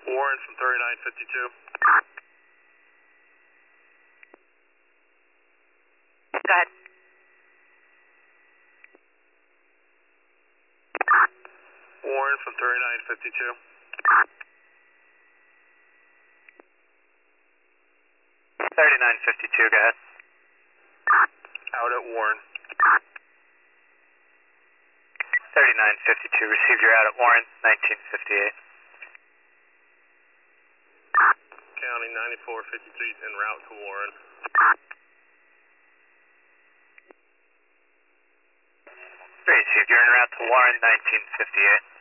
Warren from 3952. Go ahead. Warren from 3952. 3952, go ahead. Out at Warren. 3952, received your out at Warren, 1958. County 9453 en route to Warren. Received, you're en route to Warren, 1958.